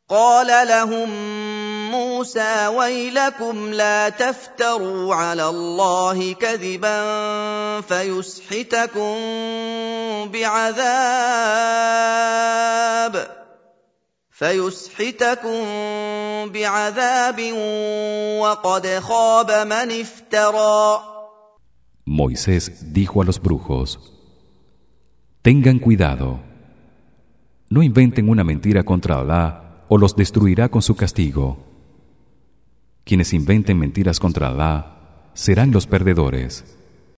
قال لهم موسى ويلكم لا تفتروا على الله كذبا فيسحتكم بعذاب وقد خاب من افترى. Moisés dijo a los brujos: Tengan cuidado, no inventen una mentira contra Alá o los destruirá con su castigo. Quienes inventen mentiras contra Alá serán los perdedores.